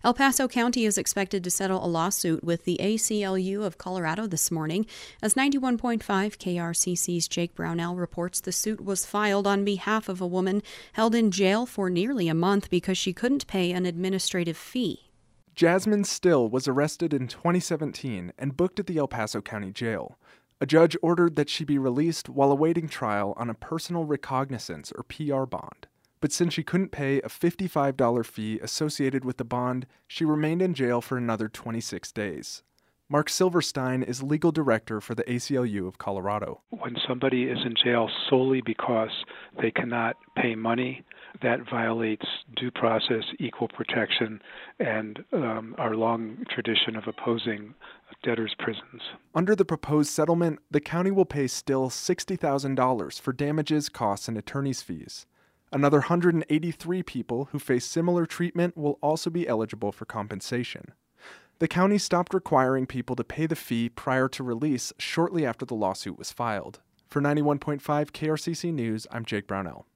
El Paso County is expected to settle a lawsuit with the ACLU of Colorado this morning. As 91.5 KRCC's Jake Brownell reports, the suit was filed on behalf of a woman held in jail for nearly a month because she couldn't pay an administrative fee. Jasmine Still was arrested in 2017 and booked at the El Paso County Jail. A judge ordered that she be released while awaiting trial on a personal recognizance or PR bond. But since she couldn't pay a $55 fee associated with the bond, she remained in jail for another 26 days. Mark Silverstein is legal director for the ACLU of Colorado. When somebody is in jail solely because they cannot pay money, that violates due process, equal protection, and our long tradition of opposing debtors' prisons. Under the proposed settlement, the county will pay Still $60,000 for damages, costs, and attorney's fees. Another 183 people who face similar treatment will also be eligible for compensation. The county stopped requiring people to pay the fee prior to release shortly after the lawsuit was filed. For 91.5 KRCC News, I'm Jake Brownell.